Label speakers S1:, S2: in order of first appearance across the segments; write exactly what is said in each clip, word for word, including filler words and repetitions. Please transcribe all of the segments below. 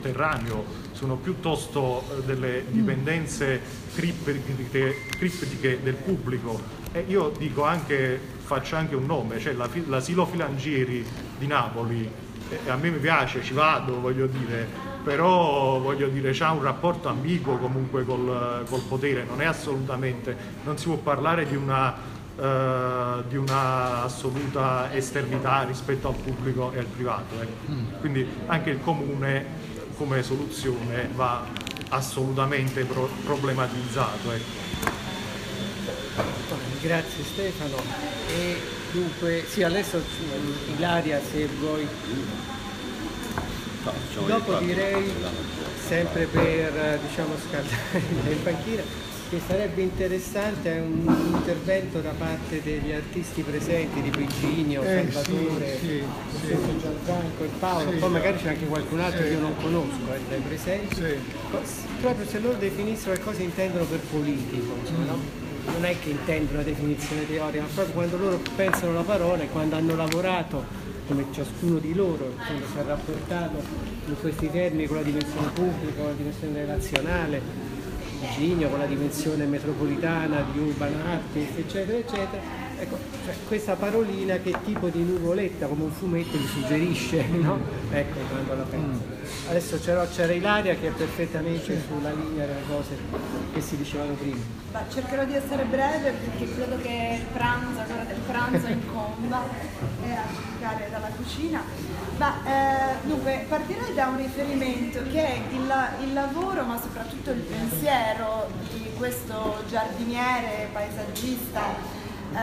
S1: Mediterraneo sono piuttosto eh, delle dipendenze criptiche, criptiche del pubblico, e io dico anche, faccio anche un nome, cioè la, l'asilo Filangieri di Napoli, eh, a me mi piace, ci vado, voglio dire, però voglio dire c'ha un rapporto ambiguo comunque col, col potere, non è assolutamente, non si può parlare di una Uh, di una assoluta esternità rispetto al pubblico e al privato, eh. mm. Quindi anche il comune come soluzione va assolutamente pro problematizzato, eh.
S2: Grazie Stefano. E dunque sì, adesso Ilaria, se vuoi. No, dopo direi, sempre per diciamo scaldare il panchina, che sarebbe interessante un intervento da parte degli artisti presenti, di Virginio, eh, Salvatore, sì, sì, sì. Gianfranco e Paolo, sì, poi magari c'è anche qualcun altro sì. che io non conosco, eh, dai presenti, sì. proprio se loro definissero che cosa intendono per politico, insomma, mm. no? Non è che intendono una definizione teorica, ma proprio quando loro pensano la parola e quando hanno lavorato, come ciascuno di loro insomma, si è rapportato in questi termini con la dimensione pubblica, con la dimensione relazionale, Virginio con la dimensione metropolitana di urban artist, eccetera, eccetera. Ecco, cioè, questa parolina che tipo di nuvoletta, come un fumetto, gli suggerisce, no? Ecco, quando la penso. Mm. Adesso c'era Ilaria che è perfettamente sì. sulla linea delle cose che si dicevano prima.
S3: Beh, cercherò di essere breve perché credo che il pranzo, l'ora del pranzo incomba eh, a giudicare dalla cucina. Ma eh, dunque partirei da un riferimento che è il, il lavoro, ma soprattutto il pensiero di questo giardiniere paesaggista Uh,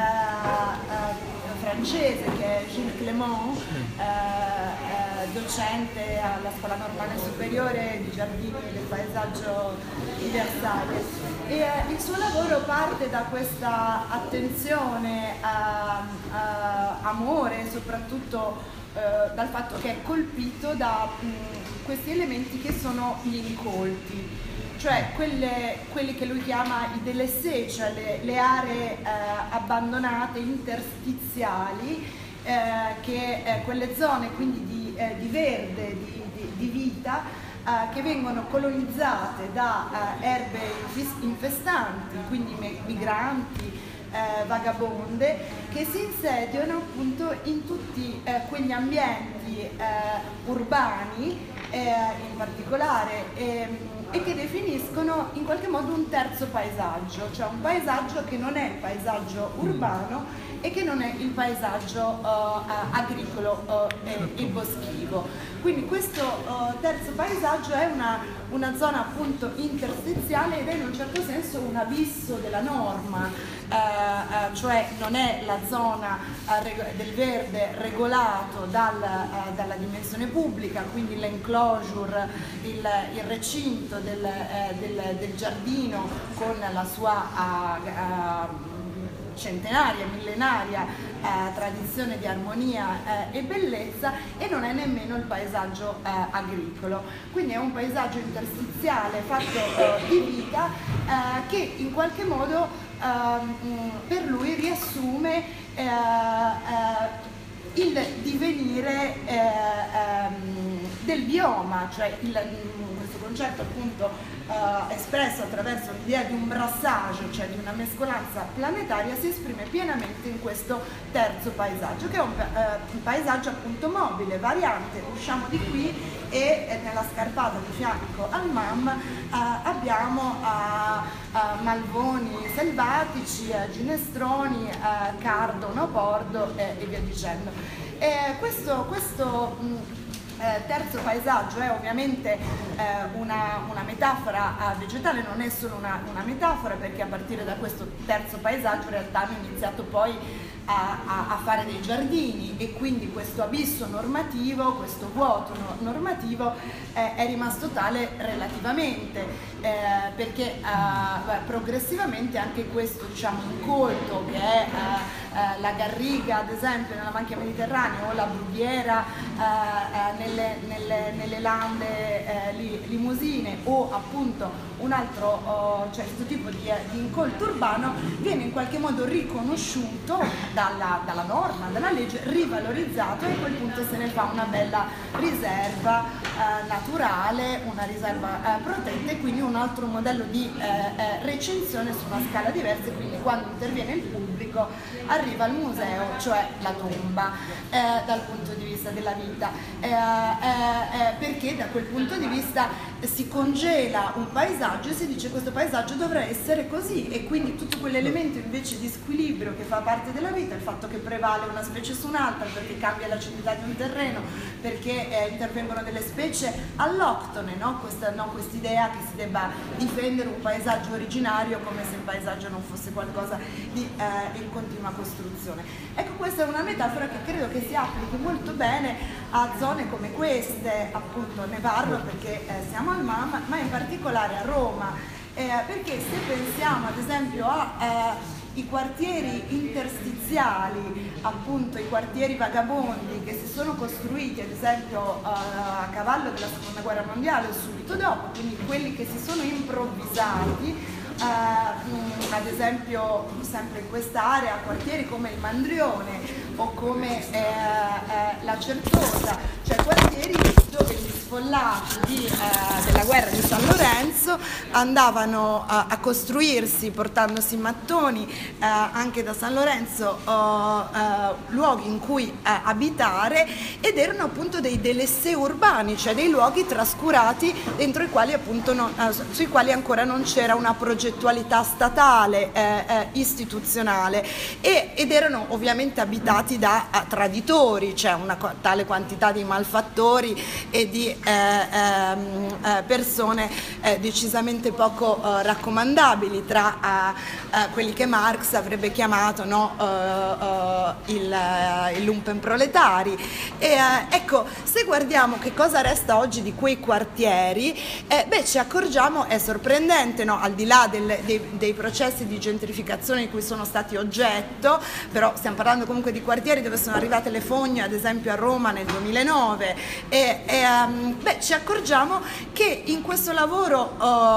S3: uh, francese che è Gilles Clément, uh, uh, docente alla Scuola Normale Superiore di Giardini del Paesaggio di Versailles. E uh, il suo lavoro parte da questa attenzione, uh, uh, amore, soprattutto uh, dal fatto che è colpito da um, questi elementi che sono gli incolti. Cioè quelle, quelli che lui chiama i délaissés, cioè le, le aree eh, abbandonate, interstiziali, eh, che, eh, quelle zone quindi di, eh, di verde, di, di, di vita, eh, che vengono colonizzate da eh, erbe infestanti, quindi migranti, eh, vagabonde, che si insediano appunto in tutti eh, quegli ambienti eh, urbani, eh, in particolare, eh, e che definiscono in qualche modo un terzo paesaggio, cioè un paesaggio che non è il paesaggio urbano e che non è il paesaggio uh, agricolo uh, e, e boschivo. Quindi questo uh, terzo paesaggio è una, una zona appunto interstiziale ed è in un certo senso un abisso della norma, uh, uh, cioè non è la zona uh, del verde regolato dal, uh, dalla dimensione pubblica, quindi l'enclosure, il, il recinto del, uh, del, del giardino con la sua uh, uh, centenaria, millenaria eh, tradizione di armonia eh, e bellezza, e non è nemmeno il paesaggio eh, agricolo. Quindi è un paesaggio interstiziale fatto eh, di vita eh, che in qualche modo eh, per lui riassume eh, eh, il divenire eh, ehm, del bioma, cioè il, questo concetto appunto Uh, espresso attraverso l'idea di un brassage, cioè di una mescolanza planetaria, si esprime pienamente in questo terzo paesaggio, che è un, uh, un paesaggio appunto mobile, variante. Usciamo di qui e eh, nella scarpata di fianco al M A M uh, abbiamo uh, uh, malvoni selvatici, uh, ginestroni, uh, cardo, nopordo eh, e via dicendo. E questo, questo mh, Eh, terzo paesaggio è ovviamente eh, una, una metafora eh, vegetale, non è solo una, una metafora, perché a partire da questo terzo paesaggio in realtà hanno iniziato poi a, a, a fare dei giardini, e quindi questo abisso normativo, questo vuoto no, normativo eh, è rimasto tale relativamente, eh, perché eh, progressivamente anche questo diciamo incolto che è eh, eh, la garriga ad esempio nella macchia mediterranea o la brughiera eh, nelle, nelle, nelle lande eh, li, limusine o appunto un altro oh, certo tipo di, di incolto urbano, viene in qualche modo riconosciuto dalla, dalla norma, dalla legge, rivalorizzato, e a quel punto se ne fa una bella riserva eh, naturale, una riserva eh, protetta, e quindi un altro modello di eh, eh, recinzione su una scala diversa. Quindi quando interviene il pubblico arriva al museo, cioè la tomba, eh, dal punto di vista della vita, eh, eh, eh, perché da quel punto di vista si congela un paesaggio e si dice questo paesaggio dovrà essere così, e quindi tutto quell'elemento invece di squilibrio che fa parte della vita, il fatto che prevale una specie su un'altra perché cambia l'acidità di un terreno, perché eh, intervengono delle specie alloctone, no? Questa no, quest'idea che si debba difendere un paesaggio originario come se il paesaggio non fosse qualcosa di eh, in continua costruzione. Ecco, questa è una metafora che credo che si applichi molto bene a zone come queste, appunto ne parlo perché eh, siamo al M A M, ma in particolare a Roma, eh, perché se pensiamo ad esempio a eh, i quartieri interstiziali, appunto i quartieri vagabondi che si sono costruiti ad esempio uh, a cavallo della seconda guerra mondiale o subito dopo, quindi quelli che si sono improvvisati, uh, mh, ad esempio sempre in quest'area quartieri come il Mandrione o come eh, eh, la Certosa, cioè quartieri dove gli sfollati di, eh, della guerra di San Lorenzo andavano a, a costruirsi portandosi i mattoni eh, anche da San Lorenzo, oh, eh, luoghi in cui eh, abitare, ed erano appunto dei delessé urbani, cioè dei luoghi trascurati dentro i quali appunto non, eh, sui quali ancora non c'era una progettualità statale, eh, eh, istituzionale, e, ed erano ovviamente abitati da uh, traditori, cioè una co- tale quantità di malfattori e di eh, ehm, eh, persone eh, decisamente poco uh, raccomandabili, tra uh, uh, quelli che Marx avrebbe chiamato no, uh, uh, il, uh, il lumpenproletari. E, uh, ecco, se guardiamo che cosa resta oggi di quei quartieri, eh, beh, ci accorgiamo, è sorprendente, no? Al di là del, dei, dei processi di gentrificazione di cui sono stati oggetto, però stiamo parlando comunque di quartieri dove sono arrivate le fogne, ad esempio a Roma nel duemilanove, e, e um, beh, ci accorgiamo che in questo lavoro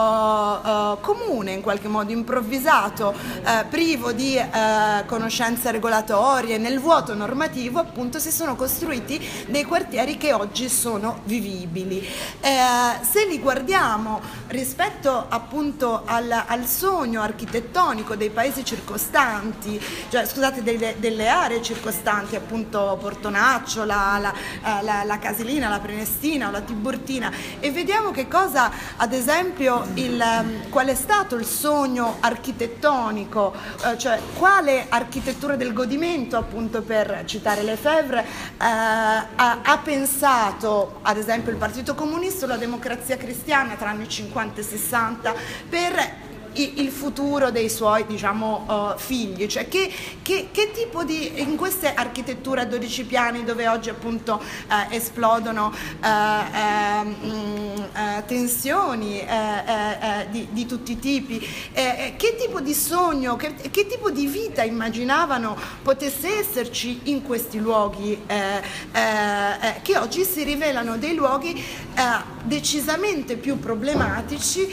S3: uh, uh, comune, in qualche modo improvvisato, uh, privo di uh, conoscenze regolatorie, nel vuoto normativo, appunto si sono costruiti dei quartieri che oggi sono vivibili. Eh, se li guardiamo rispetto appunto al, al sogno architettonico dei paesi circostanti, cioè scusate delle, delle aree circostanti, appunto Portonaccio, la, la, la, la Casilina, la Prenestina o la Tiburtina, e vediamo che cosa, ad esempio, il, qual è stato il sogno architettonico, eh, cioè quale architettura del godimento, appunto per citare Lefebvre, eh, ha, ha pensato ad esempio il Partito Comunista o la Democrazia Cristiana tra anni cinquanta e sessanta per il futuro dei suoi, diciamo, uh, figli, cioè che, che, che tipo di, in queste architetture a dodici piani dove oggi appunto uh, esplodono uh, uh, uh, tensioni uh, uh, di, di tutti i tipi, uh, che tipo di sogno, che, che tipo di vita immaginavano potesse esserci in questi luoghi uh, uh, uh, che oggi si rivelano dei luoghi uh, decisamente più problematici,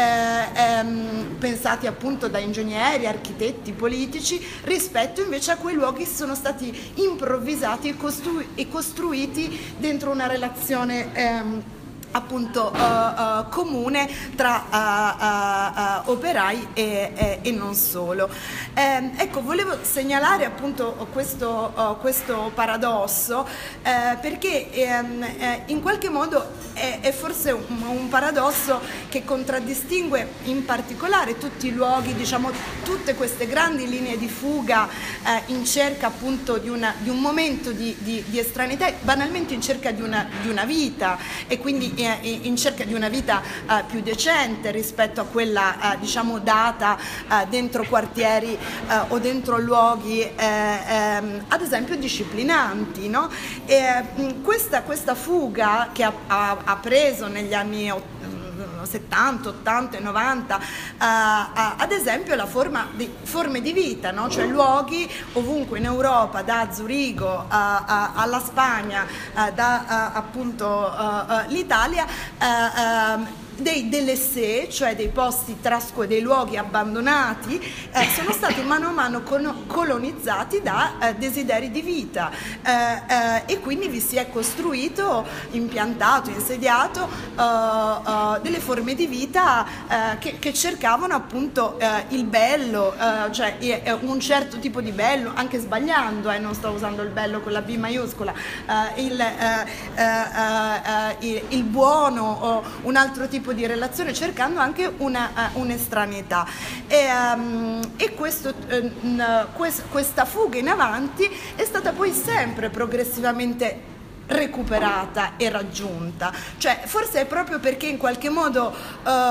S3: uh, um, pensati appunto da ingegneri, architetti, politici, rispetto invece a quei luoghi che sono stati improvvisati e, costru- e costruiti dentro una relazione ehm, appunto uh, uh, comune tra uh, uh, uh, operai e, e, e non solo. Eh, ecco, volevo segnalare appunto questo, uh, questo paradosso eh, perché ehm, eh, in qualche modo è, è forse un, un paradosso che contraddistingue in particolare tutti i luoghi, diciamo tutte queste grandi linee di fuga eh, in cerca appunto di, una, di un momento di, di, di estraneità, banalmente in cerca di una, di una vita, e quindi in cerca di una vita uh, più decente rispetto a quella uh, diciamo data uh, dentro quartieri uh, o dentro luoghi eh, ehm, ad esempio disciplinanti, no? E, mh, questa, questa fuga che ha, ha, ha preso negli anni
S4: sono settanta, ottanta e novanta, uh, uh, ad esempio la forma di, forme di vita, no? Cioè luoghi ovunque in Europa, da Zurigo uh, uh, alla Spagna, uh, da uh, appunto uh, uh, l'Italia, uh, um, dei délaissés, cioè dei posti trascu- dei luoghi abbandonati, eh, sono stati mano a mano con- colonizzati da eh, desideri di vita, eh, eh, e quindi vi si è costruito, impiantato, insediato eh, eh, delle forme di vita eh, che, che cercavano appunto eh, il bello, eh, cioè eh, un certo tipo di bello, anche sbagliando, eh, non sto usando il bello con la B maiuscola, eh, il, eh, eh, eh, il, il buono o un altro tipo di relazione, cercando anche una, uh, un'estraneità, e, um, e questo, uh, quest, questa fuga in avanti è stata poi sempre progressivamente recuperata e raggiunta, cioè forse è proprio perché in qualche modo uh, uh,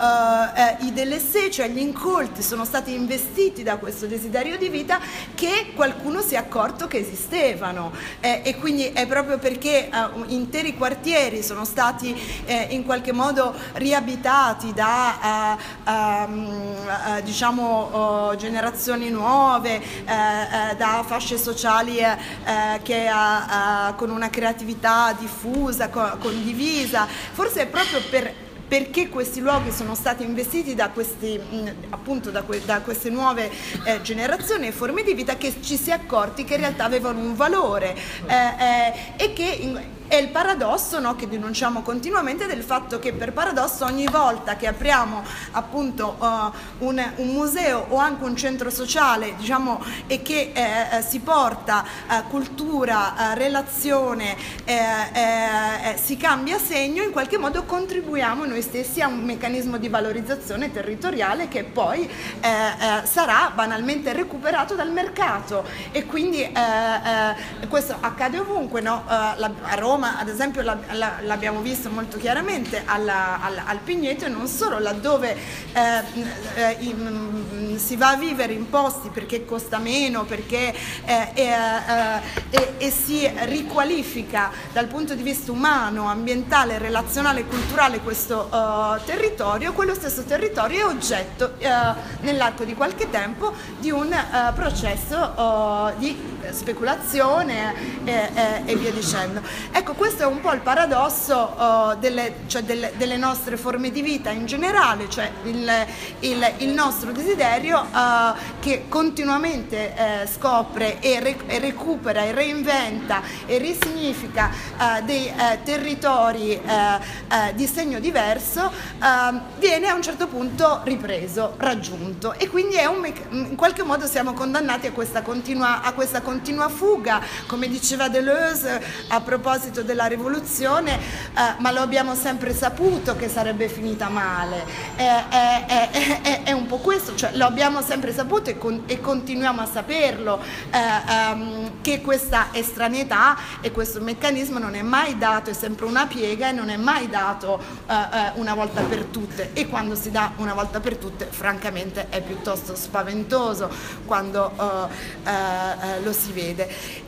S4: uh, i délaissés, cioè gli incolti, sono stati investiti da questo desiderio di vita che qualcuno si è accorto che esistevano, eh, e quindi è proprio perché uh, interi quartieri sono stati eh, in qualche modo riabitati da uh, um, uh, diciamo uh, generazioni nuove, uh, uh, da fasce sociali uh, che uh, uh, con una creatività diffusa, co- condivisa, forse è proprio per perché questi luoghi sono stati investiti da questi, mh, appunto da, que- da queste nuove eh, generazioni e forme di vita, che ci si è accorti che in realtà avevano un valore, eh, eh, e che in- è il paradosso, no, che denunciamo continuamente, del fatto che per paradosso ogni volta che apriamo appunto uh, un, un museo o anche un centro sociale, diciamo, e che eh, si porta uh, cultura, uh, relazione, eh, eh, si cambia segno, in qualche modo contribuiamo noi stessi a un meccanismo di valorizzazione territoriale che poi eh, eh, sarà banalmente recuperato dal mercato, e quindi eh, eh, questo accade ovunque, no? Uh, la, a Roma ad esempio la, la, l'abbiamo visto molto chiaramente alla, alla, al Pigneto, e non solo, laddove eh, eh, in, si va a vivere in posti perché costa meno, perché eh, eh, eh, e si riqualifica dal punto di vista umano, ambientale, relazionale e culturale questo eh, territorio, quello stesso territorio è oggetto eh, nell'arco di qualche tempo di un eh, processo eh, di speculazione eh, eh, e via dicendo. Ecco, questo è un po' il paradosso uh, delle, cioè delle, delle nostre forme di vita in generale, cioè il, il, il nostro desiderio uh, che continuamente eh, scopre e, re, e recupera e reinventa e risignifica uh, dei uh, territori uh, uh, di segno diverso, uh, viene a un certo punto ripreso, raggiunto, e quindi è un mec- in qualche modo siamo condannati a questa continua, a questa continua fuga, come diceva Deleuze a proposito della rivoluzione, eh, ma lo abbiamo sempre saputo che sarebbe finita male, è, è, è, è, è un po' questo, cioè lo abbiamo sempre saputo e, con, e continuiamo a saperlo, eh, ehm, che questa estraneità e questo meccanismo non è mai dato, è sempre una piega e non è mai dato eh, eh, una volta per tutte, e quando si dà una volta per tutte francamente è piuttosto spaventoso quando eh, eh, lo si vede.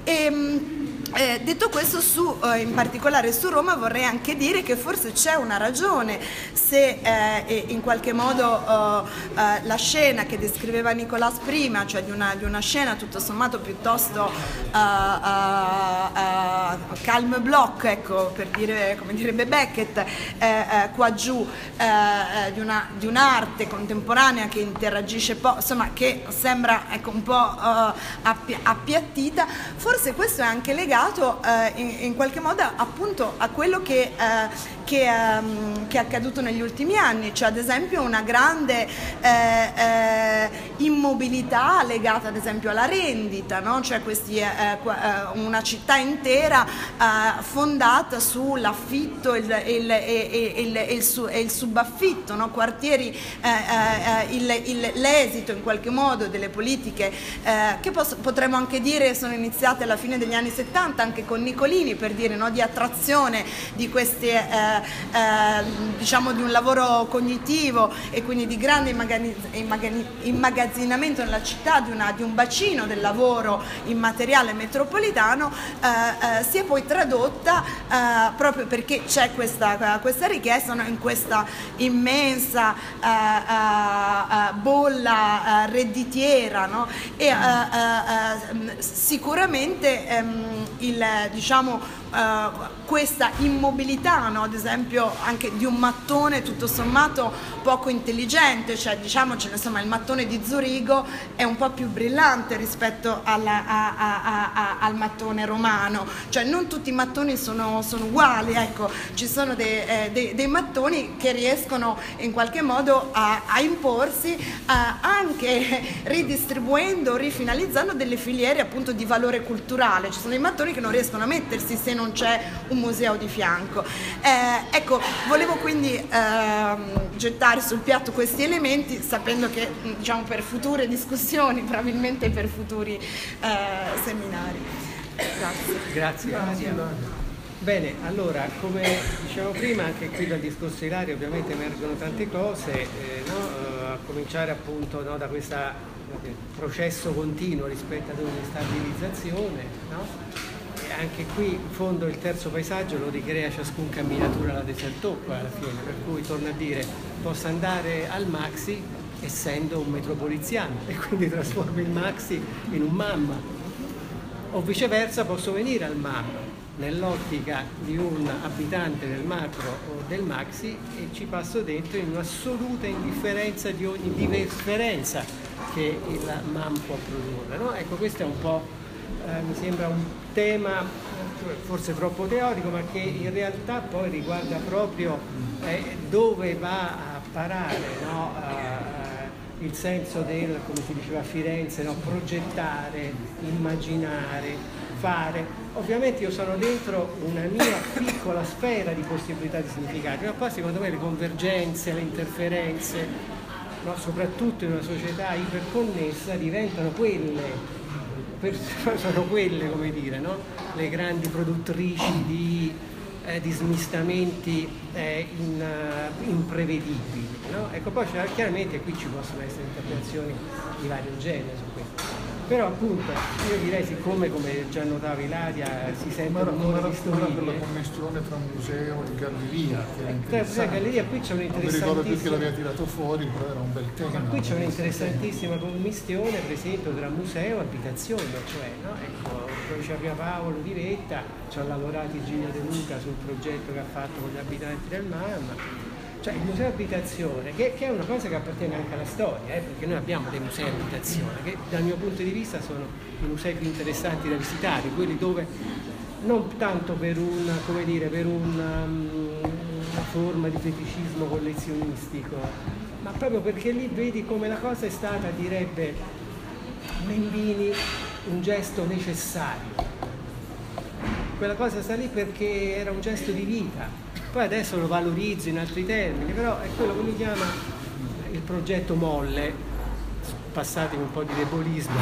S4: E, Eh, detto questo, su, eh, in particolare su Roma, vorrei anche dire che forse c'è una ragione se eh, in qualche modo eh, eh, la scena che descriveva Nicolas prima, cioè di una, di una scena tutto sommato piuttosto eh, eh, eh, calm block, ecco, per dire, come direbbe Beckett, eh, eh, qua giù, eh, di, una, di un'arte contemporanea che interagisce po', insomma, che sembra, ecco, un po' eh, appi- appiattita, forse questo è anche legato Uh, in, in qualche modo appunto a quello che, uh, che, um, che è accaduto negli ultimi anni, cioè ad esempio una grande eh, eh, immobilità legata ad esempio alla rendita, no? Cioè questi, eh, eh, una città intera eh, fondata sull'affitto il, il, il, il, il, su, il subaffitto, no? Quartieri, eh, eh, il, il, l'esito in qualche modo delle politiche eh, che pos- potremmo anche dire sono iniziate alla fine degli anni settanta, cinquanta, anche con Nicolini, per dire, no, di attrazione di questi, eh, eh, diciamo di un lavoro cognitivo e quindi di grande immagazzinamento nella città di, una, di un bacino del lavoro immateriale metropolitano, eh, eh, si è poi tradotta eh, proprio perché c'è questa, questa richiesta, no, in questa immensa eh, eh, bolla eh, redditiera, no? E eh, eh, sicuramente ehm, il, diciamo, Uh, questa immobilità, no? Ad esempio anche di un mattone tutto sommato poco intelligente, cioè diciamoci, insomma, il mattone di Zurigo è un po' più brillante rispetto alla, a, a, a, a, al mattone romano, cioè non tutti i mattoni sono, sono uguali, ecco, ci sono dei, eh, dei, dei mattoni che riescono in qualche modo a, a imporsi eh, anche ridistribuendo, rifinalizzando delle filiere appunto di valore culturale. Ci sono dei mattoni che non riescono a mettersi se non c'è un museo di fianco. Eh, ecco, volevo quindi ehm, gettare sul piatto questi elementi, sapendo che, diciamo, per future discussioni, probabilmente per futuri eh, seminari. Grazie.
S2: Grazie. Grazie. Bene, allora, come dicevo prima, anche qui dal discorso Ilaria ovviamente emergono tante cose, eh, no? A cominciare appunto, no, da questo processo continuo rispetto ad una stabilizzazione, no? Anche qui in fondo il terzo paesaggio lo ricrea ciascun camminatura alla Desertocco alla fine, per cui torno a dire, posso andare al Maxi essendo un metropoliziano e quindi trasformo il Maxi in un Mamma, o viceversa posso venire al Mamma nell'ottica di un abitante del macro o del Maxi e ci passo dentro in un'assoluta indifferenza di ogni differenza che il Mam può produrre, no? Ecco, questo è un po', eh, mi sembra un tema forse troppo teorico, ma che in realtà poi riguarda proprio eh, dove va a parare, no? uh, il senso del, come si diceva a Firenze, no? Progettare, immaginare, fare. Ovviamente io sono dentro una mia piccola sfera di possibilità di significati, ma poi secondo me le convergenze, le interferenze, no? Soprattutto in una società iperconnessa, diventano quelle sono quelle, come dire, no? Le grandi produttrici di, eh, di smistamenti eh, in, uh, imprevedibili, no? Ecco, poi chiaramente qui ci possono essere interpretazioni di vario genere su questo. Però appunto io direi, siccome come già notava Ilaria si sente un numero di storie
S5: per la connessione tra museo e galleria, che
S2: eh, tra museo e galleria qui c'è un interessantissimo,
S5: non mi ricordo più che l'aveva tirato fuori, però era un bel tema.
S2: Ma qui c'è un'interessantissima commistione per esempio tra museo e abitazione, cioè, no? Ecco, come diceva prima Paolo Di Vetta, ci ha lavorato Gina De Luca sul progetto che ha fatto con gli abitanti del Mamma. Cioè il museo abitazione, che, che è una cosa che appartiene anche alla storia, eh, perché noi abbiamo dei musei abitazione, che dal mio punto di vista sono i musei più interessanti da visitare, quelli dove non tanto per, un, come dire, per un, um, una forma di feticismo collezionistico, ma proprio perché lì vedi come la cosa è stata, direbbe Mendini, un gesto necessario. Quella cosa sta lì perché era un gesto di vita. Poi adesso lo valorizzo in altri termini, però è quello che mi chiama il progetto Molle, passatemi un po' di debolismo,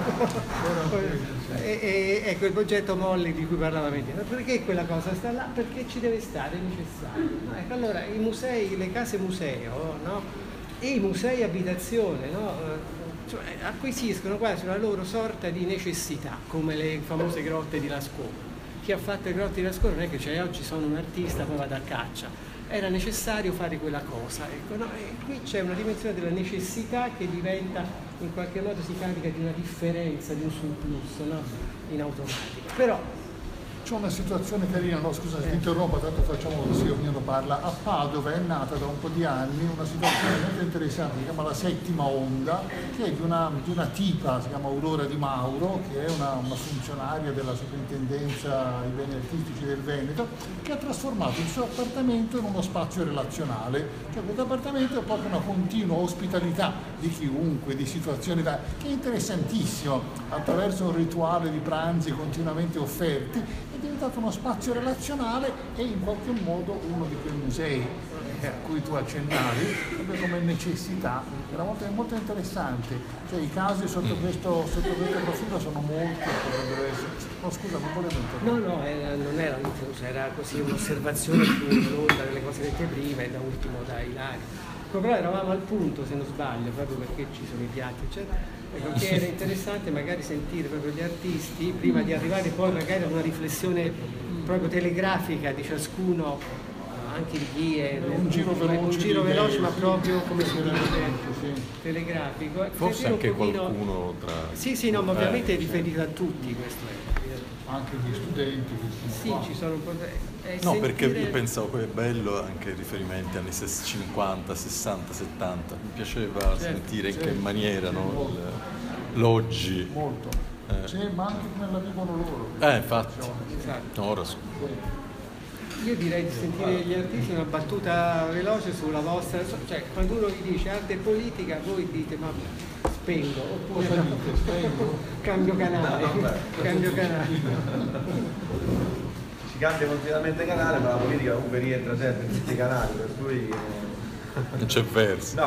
S2: e, e, ecco il progetto Molle di cui parlava Medina. Perché quella cosa sta là? Perché ci deve stare, è necessario. No? Ecco, allora i musei, le case museo, no? E i musei abitazione, no? Cioè, acquisiscono quasi una loro sorta di necessità, come le famose grotte di Lascaux. Chi ha fatto le grotte di Lascaux non è che cioè, oggi sono un artista, poi vado a caccia, era necessario fare quella cosa, ecco, no? E qui c'è una dimensione della necessità che diventa, in qualche modo si carica di una differenza, di un surplus, no? In automatica. Però
S5: c'è una situazione carina, no scusa se ti interrompo, tanto facciamo così, ognuno parla. A Padova è nata da un po' di anni una situazione molto interessante, si chiama la settima onda, che è di una, di una tipa, si chiama Aurora Di Mauro, che è una, una funzionaria della soprintendenza ai beni artistici del Veneto, che ha trasformato il suo appartamento in uno spazio relazionale, cioè questo appartamento è proprio una continua ospitalità di chiunque, di situazioni da... che è interessantissimo, attraverso un rituale di pranzi continuamente offerti, è diventato uno spazio relazionale e in qualche modo uno di quei musei a cui tu accennavi, proprio come necessità, era molto, molto interessante. Cioè i casi sotto questo, sotto questo profilo sono molti, potrebbero essere. Oh, scusa, non volevo
S2: No, no, era, non era un'intrusa, era così un'osservazione sull'onda delle cose dette prima e da ultimo da Ilaria. Però eravamo al punto, se non sbaglio, proprio perché ci sono i piatti, eccetera, ecco, che era interessante magari sentire proprio gli artisti, prima di arrivare poi magari ad una riflessione proprio telegrafica di ciascuno, anche di chi è
S5: un giro veloce,
S2: un giro veloce ma proprio come si dice,
S5: sì.
S2: telegrafico.
S6: Forse anche
S2: un pochino...
S6: qualcuno tra...
S2: Sì, sì, no, ma ovviamente
S6: eh,
S2: è riferito a tutti questo è.
S5: Anche gli studenti che sono
S2: Sì,
S5: qua.
S2: ci sono un po'. Eh,
S6: No,
S2: sentire...
S6: perché io pensavo che è bello anche i riferimenti anni cinquanta, sessanta, settanta. Mi piaceva
S2: certo,
S6: sentire in
S5: certo,
S6: che maniera,
S5: sì,
S6: no?
S5: molto.
S6: Il- l'oggi.
S5: Molto.
S6: Eh.
S5: Sì, ma anche come la vivono loro.
S6: Eh, infatti.
S2: Esatto.
S6: No, ora su.
S2: Io direi di sentire gli artisti una battuta veloce sulla vostra, cioè quando uno vi dice arte e politica voi dite ma spengo oppure
S5: Cosa
S2: no,
S5: dite? Spengo?
S2: cambio canale, cambio canale.
S7: Si cambia continuamente canale, ma la politica comunque rientra sempre in tutti i canali, per cui...
S6: Non c'è verso.
S7: No,